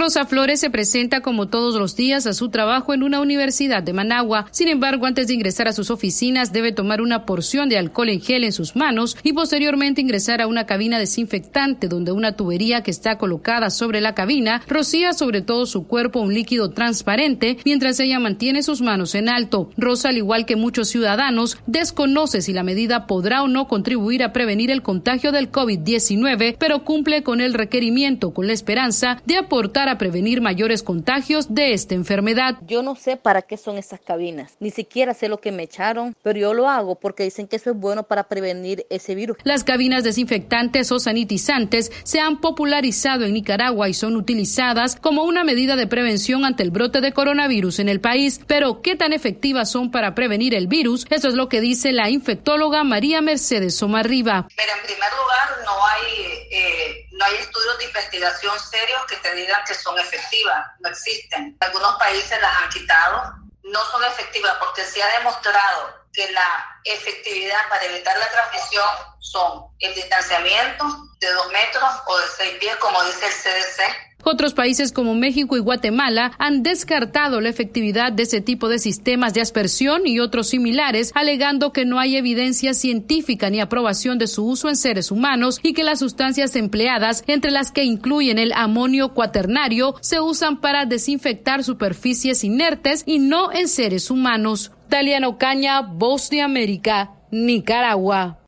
Rosa Flores se presenta como todos los días a su trabajo en una universidad de Managua. Sin embargo, antes de ingresar a sus oficinas, debe tomar una porción de alcohol en gel en sus manos y posteriormente ingresar a una cabina desinfectante donde una tubería que está colocada sobre la cabina rocía sobre todo su cuerpo un líquido transparente mientras ella mantiene sus manos en alto. Rosa, al igual que muchos ciudadanos, desconoce si la medida podrá o no contribuir a prevenir el contagio del COVID-19, pero cumple con el requerimiento con la esperanza de aportar a prevenir mayores contagios de esta enfermedad. Yo no sé para qué son esas cabinas, ni siquiera sé lo que me echaron, pero yo lo hago porque dicen que eso es bueno para prevenir ese virus. Las cabinas desinfectantes o sanitizantes se han popularizado en Nicaragua y son utilizadas como una medida de prevención ante el brote de coronavirus en el país. Pero ¿qué tan efectivas son para prevenir el virus? Eso es lo que dice la infectóloga María Mercedes Somarriba. Mira, en primer lugar, no hay estudios de investigación serios que te digan que son efectivas, no existen. Algunos países las han quitado, no son efectivas porque se ha demostrado que la efectividad para evitar la transmisión son el distanciamiento de 2 metros o de 6 pies, como dice el CDC. Otros países como México y Guatemala han descartado la efectividad de ese tipo de sistemas de aspersión y otros similares, alegando que no hay evidencia científica ni aprobación de su uso en seres humanos y que las sustancias empleadas, entre las que incluyen el amonio cuaternario, se usan para desinfectar superficies inertes y no en seres humanos. Taliana Ocaña, Voz de América, Nicaragua.